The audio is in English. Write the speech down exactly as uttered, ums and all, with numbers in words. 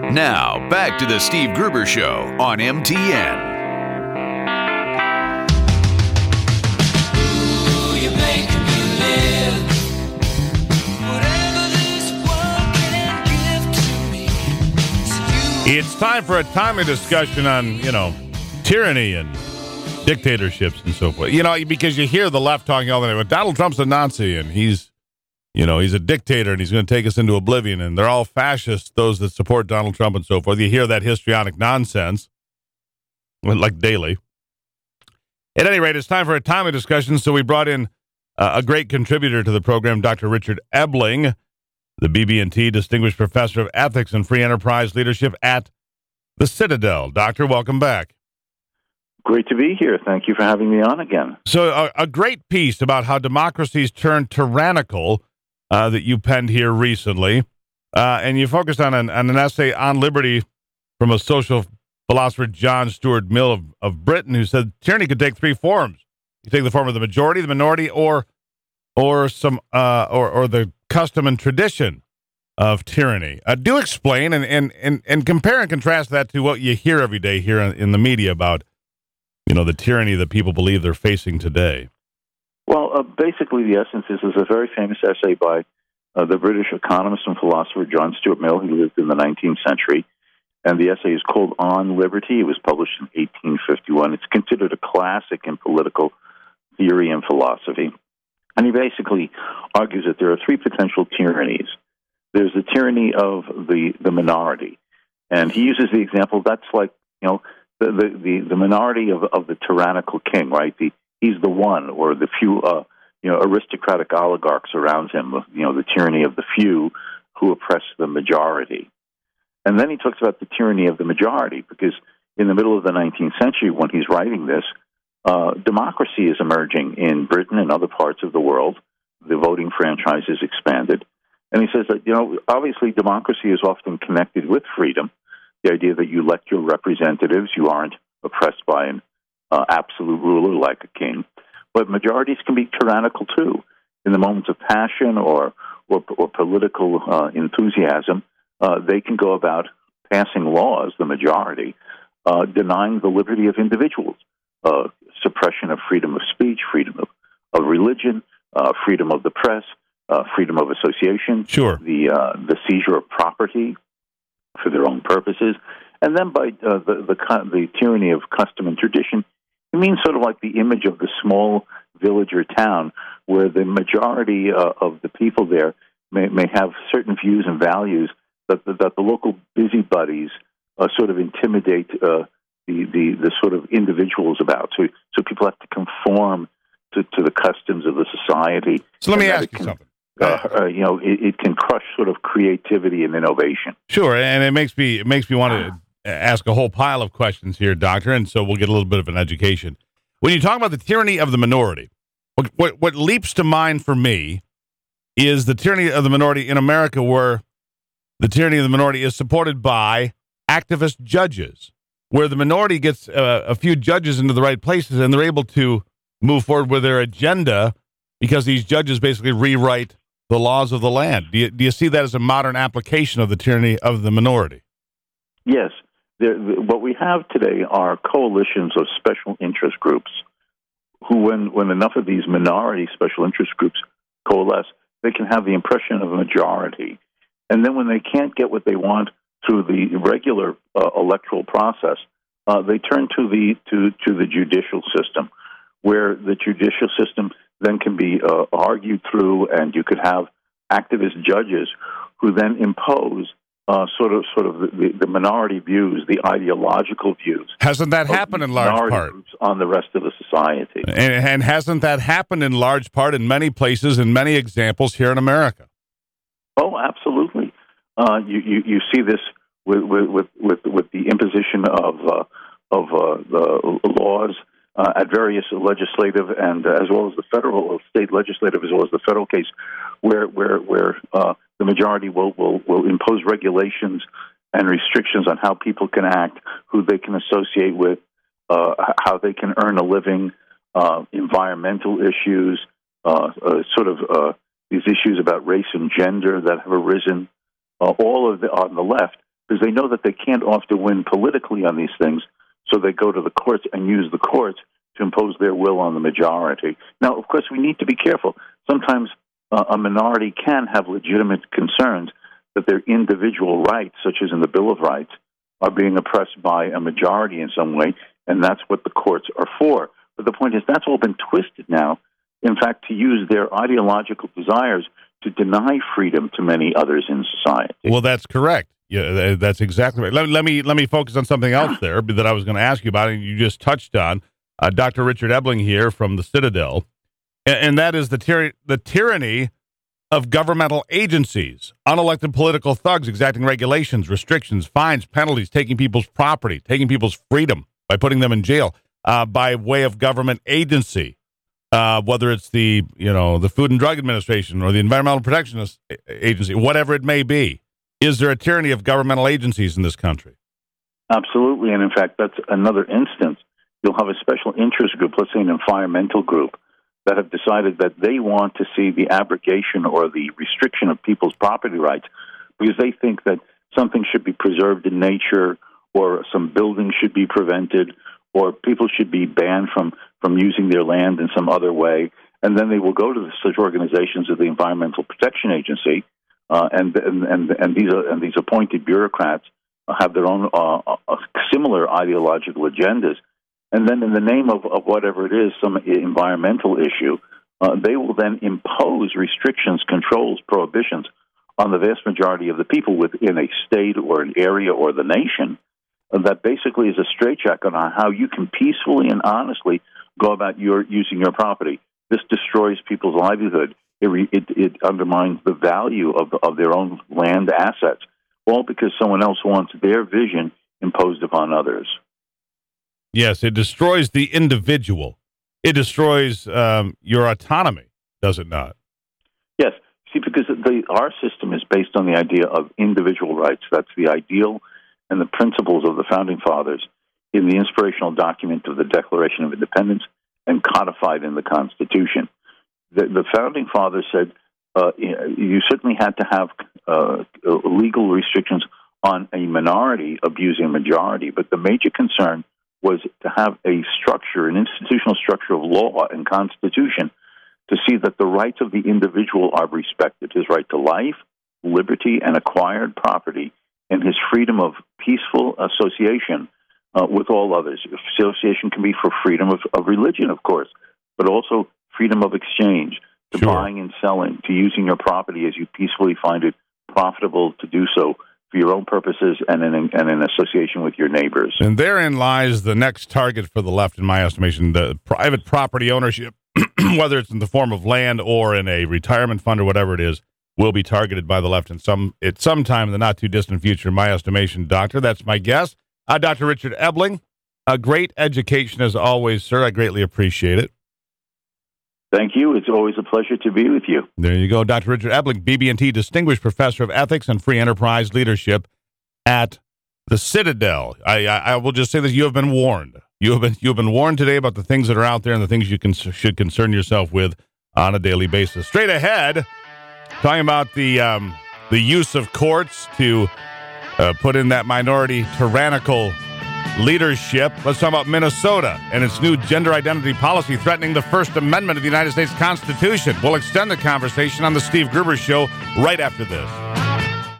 Now, back to the Steve Gruber Show on M T N. It's time for a timely discussion on, you know, tyranny and dictatorships and so forth. You know, because you hear the left talking all the time. Well, Donald Trump's a Nazi and he's, you know, he's a dictator and he's going to take us into oblivion. And they're all fascists, those that support Donald Trump and so forth. You hear that histrionic nonsense, like daily. At any rate, it's time for a timely discussion. So we brought in uh, a great contributor to the program, Doctor Richard Ebeling, the B B and T Distinguished Professor of Ethics and Free Enterprise Leadership at the Citadel. Doctor, welcome back. Great to be here. Thank you for having me on again. So a, a great piece about how democracies turn tyrannical uh, that you penned here recently. Uh, and you focused on an, on an essay on liberty from a social philosopher, John Stuart Mill of, of Britain, who said tyranny could take three forms. You take the form of the majority, the minority, or or some uh, or or the custom and tradition of tyranny. Uh, do explain and, and, and, and compare and contrast that to what you hear every day here in, in the media about, you know, the tyranny that people believe they're facing today. Well, uh, basically the essence is, is a very famous essay by uh, the British economist and philosopher John Stuart Mill, who lived in the nineteenth century. And the essay is called On Liberty. It was published in eighteen fifty-one. It's considered a classic in political theory and philosophy. And he basically argues that there are three potential tyrannies. There's the tyranny of the, the minority. And he uses the example, that's like, you know, the the, the, the minority of, of the tyrannical king, right? The, he's the one, or the few, uh, you know, aristocratic oligarchs around him, you know, the tyranny of the few who oppress the majority. And then he talks about the tyranny of the majority, because in the middle of the nineteenth century, when he's writing this, Uh, democracy is emerging in Britain and other parts of the world. The voting franchise is expanded. And he says that, you know, obviously democracy is often connected with freedom, the idea that you elect your representatives, you aren't oppressed by an uh, absolute ruler like a king. But majorities can be tyrannical, too. In the moments of passion or, or, or political uh, enthusiasm, uh, they can go about passing laws, the majority, uh, denying the liberty of individuals. Uh, suppression of freedom of speech, freedom of, of religion, uh, freedom of the press, uh, freedom of association, sure. the uh, the seizure of property for their own purposes, and then by uh, the, the the tyranny of custom and tradition, it means sort of like the image of the small village or town where the majority uh, of the people there may, may have certain views and values that the, that the local busybodies uh, sort of intimidate uh, The, the the sort of individuals about. So so people have to conform to, to the customs of the society. So let me ask you can, something. Uh, uh, you know, it, it can crush sort of creativity and innovation. Sure, and it makes me it makes me want to ask a whole pile of questions here, Doctor, and so we'll get a little bit of an education. When you talk about the tyranny of the minority, what what, what leaps to mind for me is the tyranny of the minority in America, where the tyranny of the minority is supported by activist judges, where the minority gets uh, a few judges into the right places and they're able to move forward with their agenda because these judges basically rewrite the laws of the land. Do you, do you see that as a modern application of the tyranny of the minority? Yes. There, what we have today are coalitions of special interest groups who, when, when enough of these minority special interest groups coalesce, they can have the impression of a majority. And then when they can't get what they want through the regular uh, electoral process, uh, they turn to the to, to the judicial system, where the judicial system then can be uh, argued through, and you could have activist judges who then impose uh, sort of sort of the, the minority views, the ideological views. Hasn't that happened in large part on the rest of the society? And, and hasn't that happened in large part in many places, in many examples here in America? Oh, absolutely. Uh, you, you you see this with with with with the imposition of uh, of uh, the laws uh, at various legislative and uh, as well as the federal or state legislative as well as the federal case, where where where uh, the majority will, will will impose regulations and restrictions on how people can act, who they can associate with, uh, how they can earn a living, uh, environmental issues, uh, uh, sort of uh, these issues about race and gender that have arisen. Uh, all of the on the left because they know that they can't often win politically on these things, so they go to the courts and use the courts to impose their will on the majority. Now, of course, we need to be careful. Sometimes uh, a minority can have legitimate concerns that their individual rights, such as in the Bill of Rights, are being oppressed by a majority in some way, and that's what the courts are for. But the point is, that's all been twisted now, in fact, to use their ideological desires to deny freedom to many others in society. Well, that's correct. Yeah, that's exactly right. Let, let me let me focus on something else there that I was going to ask you about, and you just touched on. Uh, Doctor Richard Ebling here from the Citadel, and, and that is the tyr- the tyranny of governmental agencies, unelected political thugs exacting regulations, restrictions, fines, penalties, taking people's property, taking people's freedom by putting them in jail uh, by way of government agency, uh, whether it's the you know the Food and Drug Administration or the Environmental Protection Agency, whatever it may be. Is there a tyranny of governmental agencies in this country? Absolutely, and in fact, that's another instance. You'll have a special interest group, let's say an environmental group, that have decided that they want to see the abrogation or the restriction of people's property rights because they think that something should be preserved in nature or some buildings should be prevented or people should be banned from, from using their land in some other way. And then they will go to such organizations as the Environmental Protection Agency, uh, and, and, and, and, these, are, and these appointed bureaucrats have their own uh, uh, similar ideological agendas. And then in the name of, of whatever it is, some environmental issue, uh, they will then impose restrictions, controls, prohibitions on the vast majority of the people within a state or an area or the nation uh, that basically is a straitjacket on how you can peacefully and honestly go about your using your property. This destroys people's livelihood. It, re, it, it undermines the value of, of their own land assets, all because someone else wants their vision imposed upon others. Yes, it destroys the individual. It destroys um, your autonomy, does it not? Yes. See, because the, our system is based on the idea of individual rights. That's the ideal and the principles of the Founding Fathers in the inspirational document of the Declaration of Independence and codified in the Constitution. The, the Founding Fathers said uh, you certainly had to have uh, legal restrictions on a minority abusing a majority, but the major concern was to have a structure, an institutional structure of law and constitution to see that the rights of the individual are respected, his right to life, liberty, and acquired property, and his freedom of peaceful association uh, with all others. Association can be for freedom of, of religion, of course, but also freedom of exchange, to sure. buying and selling, to using your property as you peacefully find it profitable to do so for your own purposes and in, and in association with your neighbors. And therein lies the next target for the left, in my estimation, the private property ownership, whether it's in the form of land or in a retirement fund or whatever it is, will be targeted by the left in some at some time in the not-too-distant future, in my estimation, Doctor. That's my guess. Uh, Doctor Richard Ebling, a great education as always, sir. I greatly appreciate it. Thank you. It's always a pleasure to be with you. There you go. Doctor Richard Ebling, B B and T Distinguished Professor of Ethics and Free Enterprise Leadership at the Citadel. I, I, I will just say that you have been warned. You have been you have been warned today about the things that are out there and the things you can, should concern yourself with on a daily basis. Straight ahead, talking about the um, the use of courts to uh, put in that minority tyrannical leadership. Let's talk about Minnesota and its new gender identity policy threatening the First Amendment of the United States Constitution. We'll extend the conversation on the Steve Gruber Show right after this.